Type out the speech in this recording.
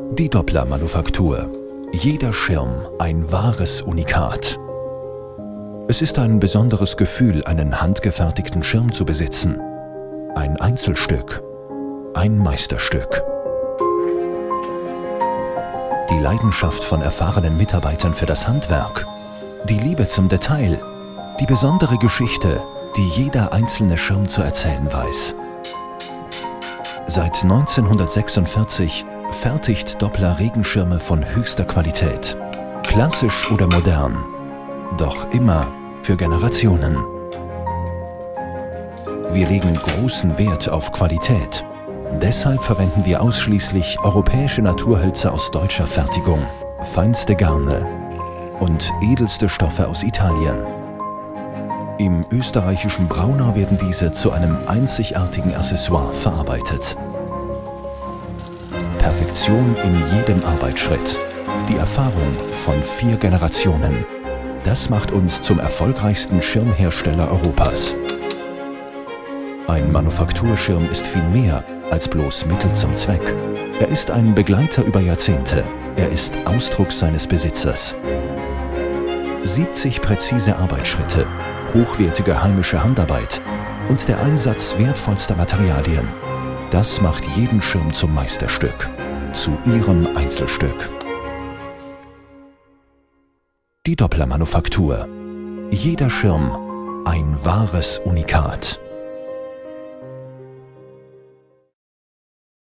Die Doppler-Manufaktur. Jeder Schirm ein wahres Unikat. Es ist ein besonderes Gefühl, einen handgefertigten Schirm zu besitzen. Ein Einzelstück. Ein Meisterstück. Die Leidenschaft von erfahrenen Mitarbeitern für das Handwerk. Die Liebe zum Detail. Die besondere Geschichte, die jeder einzelne Schirm zu erzählen weiß. Seit 1946 fertigt Doppler Regenschirme von höchster Qualität. Klassisch oder modern, doch immer für Generationen. Wir legen großen Wert auf Qualität. Deshalb verwenden wir ausschließlich europäische Naturhölzer aus deutscher Fertigung, feinste Garne und edelste Stoffe aus Italien. Im österreichischen Braunau werden diese zu einem einzigartigen Accessoire verarbeitet. Perfektion in jedem Arbeitsschritt. Die Erfahrung von 4 Generationen. Das macht uns zum erfolgreichsten Schirmhersteller Europas. Ein Manufakturschirm ist viel mehr als bloß Mittel zum Zweck. Er ist ein Begleiter über Jahrzehnte. Er ist Ausdruck seines Besitzers. 70 präzise Arbeitsschritte, hochwertige heimische Handarbeit und der Einsatz wertvollster Materialien. Das macht jeden Schirm zum Meisterstück, zu Ihrem Einzelstück. Die Doppler-Manufaktur. Jeder Schirm ein wahres Unikat.